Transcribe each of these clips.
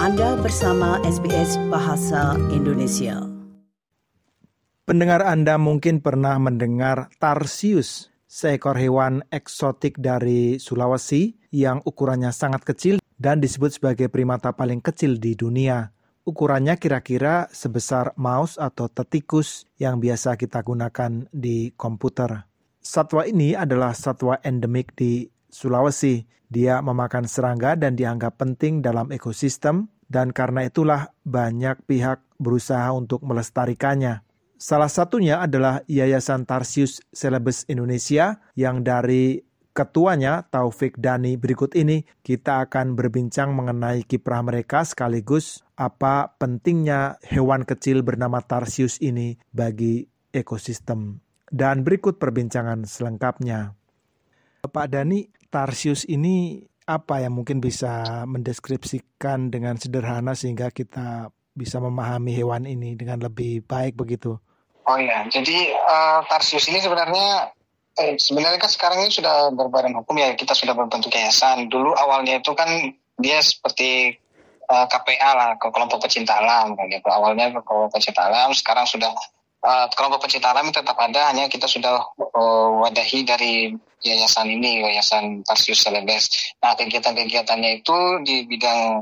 Anda bersama SBS Bahasa Indonesia. Pendengar Anda mungkin pernah mendengar tarsius, seekor hewan eksotik dari Sulawesi yang ukurannya sangat kecil dan disebut sebagai primata paling kecil di dunia. Ukurannya kira-kira sebesar mouse atau tetikus yang biasa kita gunakan di komputer. Satwa ini adalah satwa endemik di Sulawesi. Dia memakan serangga dan dianggap penting dalam ekosistem, dan karena itulah banyak pihak berusaha untuk melestarikannya. Salah satunya adalah Yayasan Tarsius Celebes Indonesia yang dari ketuanya Taufik Dani berikut ini kita akan berbincang mengenai kiprah mereka sekaligus apa pentingnya hewan kecil bernama tarsius ini bagi ekosistem. Dan berikut perbincangan selengkapnya. Pak Dani, tarsius ini apa yang mungkin bisa mendeskripsikan dengan sederhana sehingga kita bisa memahami hewan ini dengan lebih baik begitu? Oh iya, jadi tarsius ini sebenarnya kan sekarang ini sudah berbadan hukum ya, kita sudah berbentuk yayasan. Dulu awalnya itu kan dia seperti KPA lah, kelompok pecinta alam gitu. Awalnya kelompok pecinta alam, sekarang sudah kelompok pecinta alam tetap ada, hanya kita sudah wadahi dari yayasan ini, Yayasan Tarsius Celebes. Nah, kegiatan-kegiatannya itu di bidang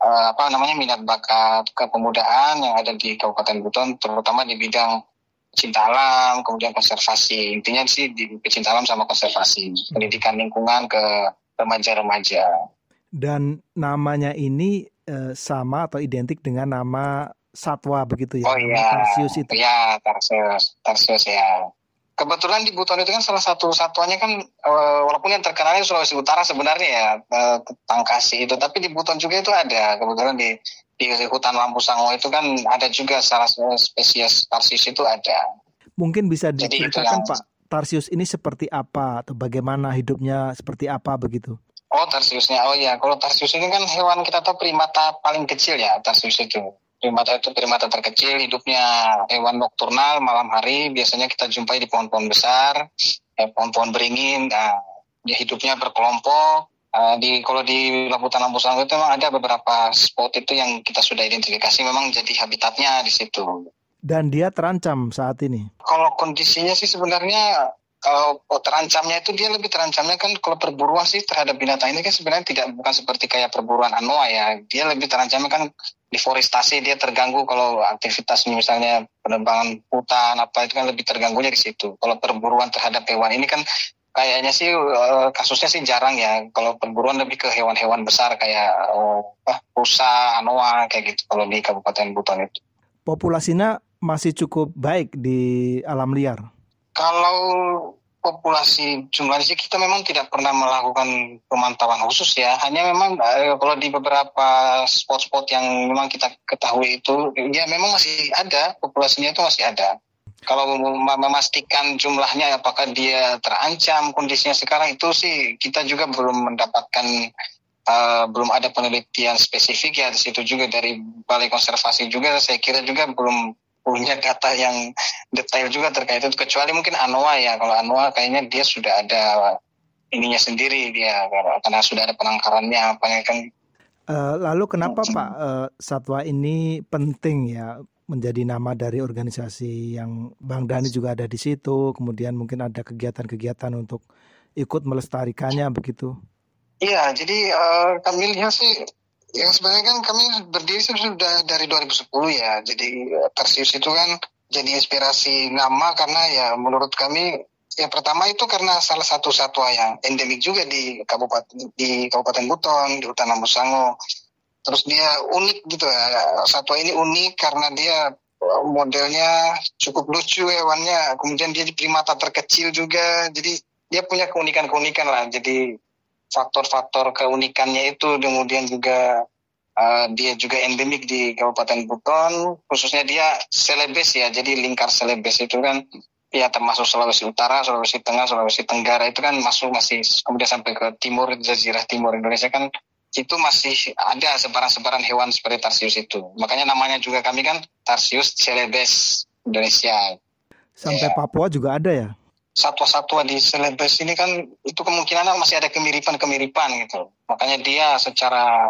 minat bakat kepemudaan yang ada di Kabupaten Buton, terutama di bidang pecinta alam, kemudian konservasi. Intinya sih di pecinta alam sama konservasi, pendidikan lingkungan ke remaja-remaja. Dan namanya ini sama atau identik dengan nama satwa begitu ya? Oh iya, tarsius itu. Ya tarsius ya. Kebetulan di Buton itu kan salah satu satwanya kan walaupun yang terkenalnya Sulawesi Utara sebenarnya ya tangkasi itu, tapi di Buton juga itu ada. Kebetulan di hutan Lampu Sango itu kan ada juga salah satu spesies tarsius itu ada. Mungkin bisa diceritakan Pak, tarsius ini seperti apa atau bagaimana hidupnya, seperti apa begitu? Oh tarsiusnya, oh ya, kalau tarsius ini kan hewan kita tahu primata paling kecil ya, tarsius itu. Primata itu primata terkecil, hidupnya hewan nokturnal, malam hari, biasanya kita jumpai di pohon-pohon besar, pohon-pohon beringin, dia hidupnya berkelompok. Kalau di Lampu Sango itu memang ada beberapa spot itu yang kita sudah identifikasi memang jadi habitatnya di situ. Dan dia terancam saat ini? Kalau kondisinya sih sebenarnya terancamnya itu dia lebih terancamnya kan kalau perburuan sih terhadap binatang ini kan sebenarnya bukan seperti kayak perburuan anoa ya. Dia lebih terancamnya kan deforestasi, dia terganggu kalau aktivitas misalnya penebangan hutan apa itu kan lebih terganggunya di situ. Kalau perburuan terhadap hewan ini kan kayaknya sih kasusnya sih jarang ya. Kalau perburuan lebih ke hewan-hewan besar kayak rusa, anoa kayak gitu kalau di Kabupaten Buton itu. Populasinya masih cukup baik di alam liar? Kalau populasi jumlahnya sih kita memang tidak pernah melakukan pemantauan khusus ya. Hanya memang kalau di beberapa spot-spot yang memang kita ketahui itu ya memang masih ada, populasinya itu masih ada. Kalau memastikan jumlahnya apakah dia terancam kondisinya sekarang itu sih kita juga belum mendapatkan belum ada penelitian spesifik ya di situ juga dari Balai Konservasi juga saya kira juga belum punya data yang detail juga terkait itu, kecuali mungkin anoa ya. Kalau anoa kayaknya dia sudah ada ininya sendiri dia karena sudah ada penangkarannya apa kan. Lalu kenapa Pak satwa ini penting ya menjadi nama dari organisasi yang Bang Dani juga ada di situ, kemudian mungkin ada kegiatan-kegiatan untuk ikut melestarikannya begitu? Iya, jadi kami lihat sih yang sebenarnya kan kami berdiri sudah dari 2010 ya. Jadi tarsius itu kan jadi inspirasi nama karena ya menurut kami ya pertama itu karena salah satu satwa yang endemik juga di Kabupaten Buton, di hutan Lampu Sango. Terus dia unik gitu ya. Satwa ini unik karena dia modelnya cukup lucu hewannya. Kemudian dia di primata terkecil juga. Jadi dia punya keunikan-keunikan lah. Jadi faktor-faktor keunikannya itu kemudian juga dia juga endemik di Kabupaten Buton, khususnya dia Celebes ya, jadi lingkar Celebes itu kan ya termasuk Sulawesi Utara, Sulawesi Tengah, Sulawesi Tenggara itu kan masih kemudian sampai ke timur, Jazirah Timur Indonesia kan itu masih ada sebaran-sebaran hewan seperti tarsius itu. Makanya namanya juga kami kan Tarsius Celebes Indonesia. Sampai Papua juga ada ya? Satwa-satwa di Celebes ini kan itu kemungkinan masih ada kemiripan gitu. Makanya dia secara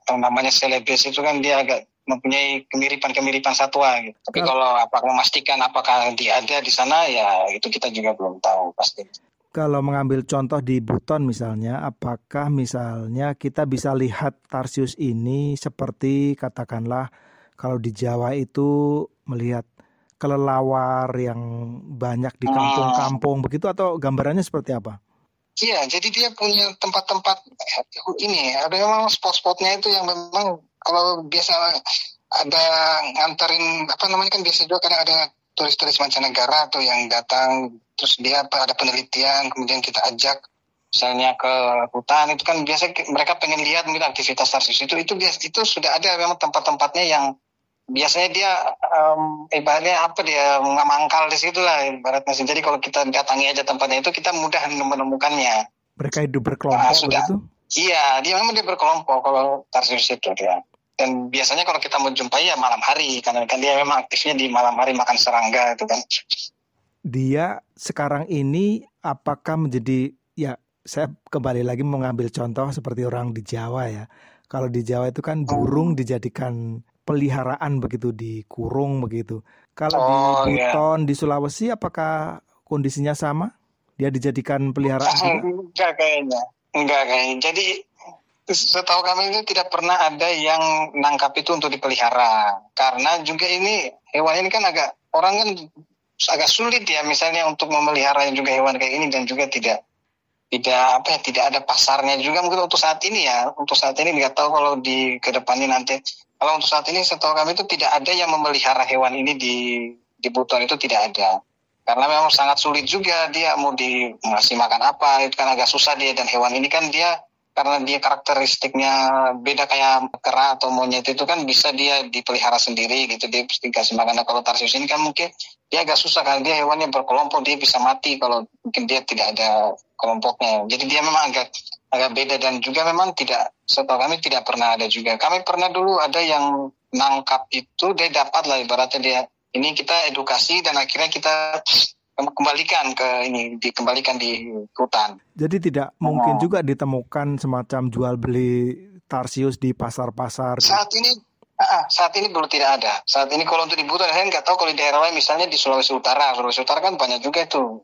namanya Celebes itu kan dia agak mempunyai kemiripan satwa gitu. Tapi kalau memastikan apakah dia ada di sana, ya itu kita juga belum tahu pasti. Kalau mengambil contoh di Buton misalnya, apakah misalnya kita bisa lihat tarsius ini seperti katakanlah kalau di Jawa itu melihat kelelawar yang banyak di kampung-kampung begitu, atau gambarannya seperti apa? Iya, jadi dia punya tempat-tempat ini, ada memang spot-spotnya itu yang memang kalau biasa ada nganterin kan biasa juga kadang ada turis-turis mancanegara atau yang datang, terus dia ada penelitian, kemudian kita ajak misalnya ke hutan, itu kan biasa mereka pengen lihat mungkin aktivitas tarsius itu sudah ada memang tempat-tempatnya yang biasanya dia ibaratnya dia mangkal di situ lah ibaratnya. Jadi kalau kita datangi aja tempatnya itu, kita mudah menemukannya. Mereka hidup berkelompok begitu? Iya, dia memang berkelompok kalau tarsius itu dia. Dan biasanya kalau kita mau jumpai ya malam hari, karena kan dia memang aktifnya di malam hari makan serangga itu kan. Dia sekarang ini apakah menjadi, ya saya kembali lagi mengambil contoh seperti orang di Jawa ya. Kalau di Jawa itu kan burung dijadikan peliharaan begitu, dikurung begitu. Kalau di Buton, di Sulawesi, apakah kondisinya sama? Dia dijadikan peliharaan juga? Enggak kayaknya. Jadi setahu kami itu tidak pernah ada yang nangkap itu untuk dipelihara. Karena juga ini hewan ini kan agak sulit ya misalnya untuk memelihara juga hewan kayak ini, dan juga tidak ada pasarnya juga mungkin untuk saat ini ya. Untuk saat ini nggak tahu kalau di kedepannya nanti. Kalau untuk saat ini setahu kami itu tidak ada yang memelihara hewan ini di Buton, itu tidak ada. Karena memang sangat sulit juga dia mau ngasih makan apa, itu kan agak susah dia, dan hewan ini kan karena dia karakteristiknya beda kayak kera atau monyet itu kan bisa dia dipelihara sendiri gitu, dia pasti kasih makan. Nah, kalau tarsius ini kan mungkin dia agak susah karena dia hewannya berkelompok, dia bisa mati kalau mungkin dia tidak ada kelompoknya. Jadi dia memang agak beda, dan juga memang setahu kami tidak pernah ada juga. Kami pernah dulu ada yang nangkap itu, dia dapat lah ibaratnya dia. Ini kita edukasi dan akhirnya kita dikembalikan di hutan. Jadi tidak mungkin juga ditemukan semacam jual beli tarsius di pasar-pasar. Saat ini belum tidak ada. Saat ini kalau untuk di Buton, saya nggak tahu kalau di daerah lain, misalnya di Sulawesi Utara kan banyak juga itu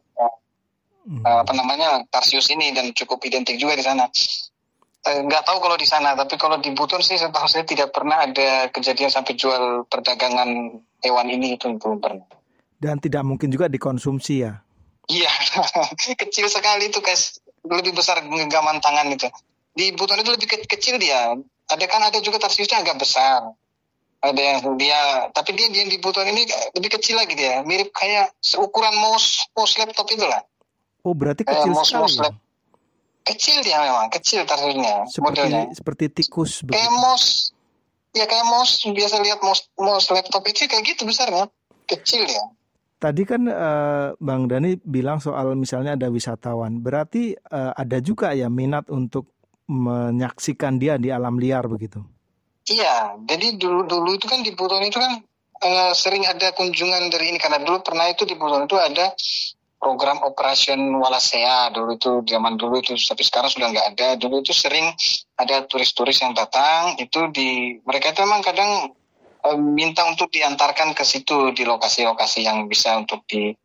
tarsius ini, dan cukup identik juga di sana. Nggak tahu kalau di sana, tapi kalau di Buton sih setahu saya tidak pernah ada kejadian sampai jual perdagangan hewan ini, itu belum pernah. Dan tidak mungkin juga dikonsumsi ya? Iya, kecil sekali itu guys, lebih besar genggaman tangan itu. Di Buton itu lebih kecil dia. Ada juga tarsiusnya agak besar. Ada yang tapi dia di Buton ini lebih kecil lagi dia, mirip kayak seukuran mouse laptop itulah. Oh, berarti kecil sekali. Ya? Kecil dia memang, kecil tarsiusnya. Seperti tikus begitu. Kayak mouse biasa lihat mouse laptop itu kayak gitu besarnya, kecil ya. Tadi kan Bang Dhani bilang soal misalnya ada wisatawan, berarti ada juga ya minat untuk menyaksikan dia di alam liar begitu? Iya, jadi dulu itu kan di Buton itu kan sering ada kunjungan dari ini, karena dulu pernah itu di Buton itu ada program Operation Wallacea dulu itu, zaman dulu itu, tapi sekarang sudah nggak ada. Dulu itu sering ada turis-turis yang datang, mereka itu memang kadang minta untuk diantarkan ke situ di lokasi-lokasi yang bisa untuk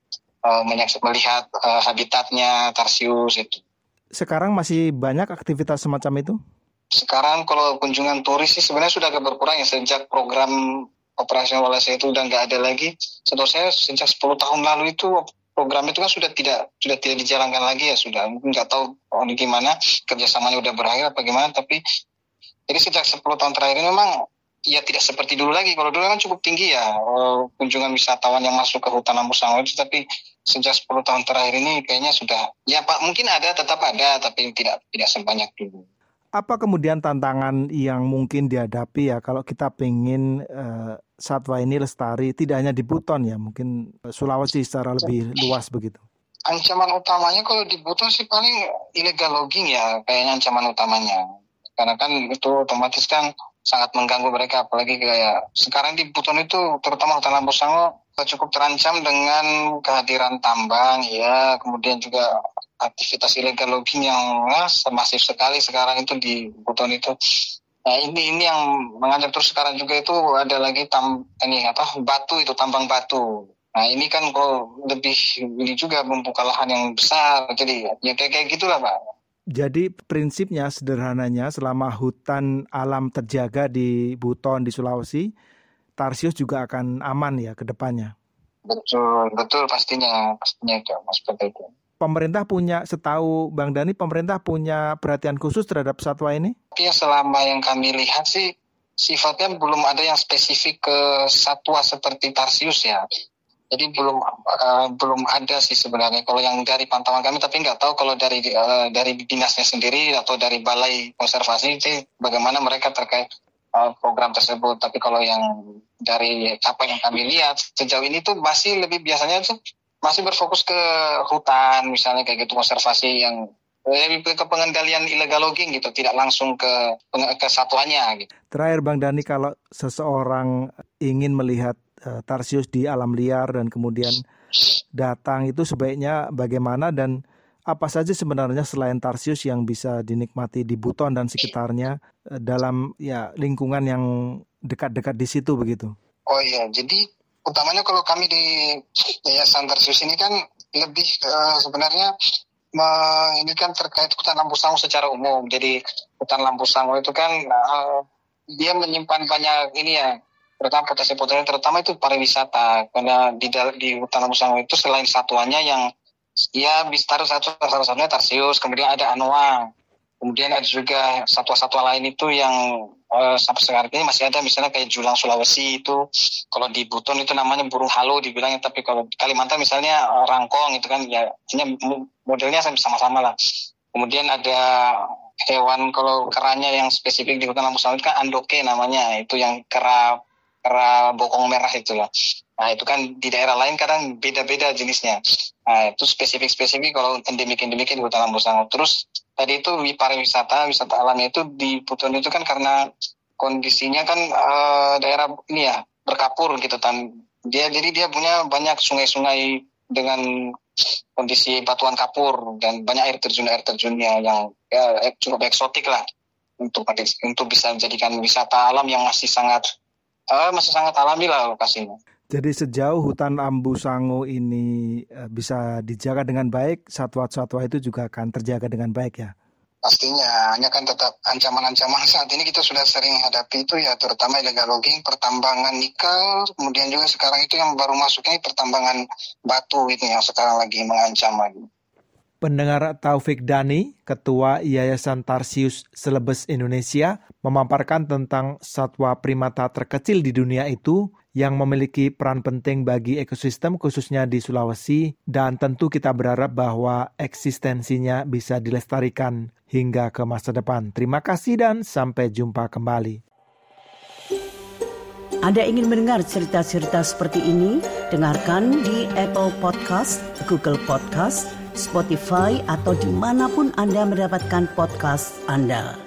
melihat habitatnya tarsius itu. Sekarang masih banyak aktivitas semacam itu? Sekarang kalau kunjungan turis sih sebenarnya sudah agak berkurang ya, sejak program Operation Wallacea itu udah nggak ada lagi. Setahu saya sejak 10 tahun lalu itu program itu kan sudah tidak dijalankan lagi ya, sudah mungkin nggak tahu gimana kerjasamanya udah berakhir apa gimana, tapi jadi sejak 10 tahun terakhir ini memang ya tidak seperti dulu lagi. Kalau dulu kan cukup tinggi ya kunjungan wisatawan yang masuk ke hutan Lampu Sango itu, tapi sejak 10 tahun terakhir ini kayaknya sudah ya Pak, mungkin tetap ada tapi tidak sebanyak dulu. Apa kemudian tantangan yang mungkin dihadapi ya kalau kita pengen satwa ini lestari, tidak hanya di Buton ya, mungkin Sulawesi secara lebih luas begitu? Ancaman utamanya kalau di Buton sih paling illegal logging ya, kayaknya ancaman utamanya. Karena kan itu otomatis kan sangat mengganggu mereka, apalagi kayak sekarang di Buton itu terutama hutan Lampu Sango cukup terancam dengan kehadiran tambang ya, kemudian juga aktivitas illegal logging yang masif sekali sekarang itu di Buton itu. Nah, ini yang mengalir terus sekarang juga itu ada lagi batu itu, tambang batu. Nah, ini kan kalau lebih ini juga membuka lahan yang besar. Jadi ya kayak gitulah, Pak. Jadi prinsipnya sederhananya selama hutan alam terjaga di Buton di Sulawesi, Tarsius juga akan aman ya ke depannya. Betul pastinya itu seperti itu. Setahu Bang Dhani, pemerintah punya perhatian khusus terhadap satwa ini? Tapi selama yang kami lihat sih sifatnya belum ada yang spesifik ke satwa seperti Tarsius ya. Jadi belum ada sih sebenarnya kalau yang dari pantauan kami, tapi nggak tahu kalau dari dinasnya sendiri atau dari balai konservasi itu bagaimana mereka terkait program tersebut. Tapi kalau yang dari apa yang kami lihat sejauh ini tuh masih lebih biasanya tuh masih berfokus ke hutan misalnya kayak gitu, konservasi yang lebih ke pengendalian illegal logging gitu, tidak langsung ke satwanya gitu. Terakhir Bang Dhani, kalau seseorang ingin melihat Tarsius di alam liar dan kemudian datang, itu sebaiknya bagaimana dan apa saja sebenarnya selain Tarsius yang bisa dinikmati di Buton dan sekitarnya dalam lingkungan yang dekat-dekat di situ begitu? Oh iya, jadi utamanya kalau kami di Yayasan Tarsius ini kan lebih sebenarnya ini kan terkait hutan Lampu Sango secara umum. Jadi hutan Lampu Sango itu kan dia menyimpan banyak terutama potensi-potensi, terutama itu pariwisata. Karena di hutan Lampu Sango itu selain satwanya yang salah satunya Tarsius, kemudian ada anoa, kemudian ada juga satwa-satwa lain itu yang sampai sekarang ini masih ada, misalnya kayak julang Sulawesi itu, kalau di Buton itu namanya burung halo dibilangnya, tapi kalau di Kalimantan misalnya rangkong itu kan ya modelnya sama-sama lah. Kemudian ada hewan kalau keranya yang spesifik di hutan Lampu Sango itu kan andoke namanya, itu yang kera bokong merah itulah. Nah itu kan di daerah lain kadang beda-beda jenisnya. Nah itu spesifik kalau endemik di hutan Lampu Sango. Terus tadi itu wisata alamnya itu di Buton itu kan karena kondisinya kan daerah ini ya berkapur gitu kan. Jadi dia punya banyak sungai-sungai dengan kondisi batuan kapur dan banyak air terjunnya yang cukup eksotik lah untuk bisa menjadikan wisata alam yang masih sangat alami lah lokasinya. Jadi sejauh hutan Lampu Sango ini bisa dijaga dengan baik, satwa-satwa itu juga akan terjaga dengan baik ya? Pastinya, hanya kan tetap ancaman-ancaman saat ini kita sudah sering hadapi itu ya, terutama illegal logging, pertambangan nikel, kemudian juga sekarang itu yang baru masuknya pertambangan batu itu yang sekarang lagi mengancam lagi. Pendengar, Taufik Dhani, Ketua Yayasan Tarsius Celebes Indonesia, memaparkan tentang satwa primata terkecil di dunia itu yang memiliki peran penting bagi ekosistem khususnya di Sulawesi, dan tentu kita berharap bahwa eksistensinya bisa dilestarikan hingga ke masa depan. Terima kasih dan sampai jumpa kembali. Anda ingin mendengar cerita-cerita seperti ini? Dengarkan di Apple Podcast, Google Podcast, Spotify, atau dimanapun Anda mendapatkan podcast Anda.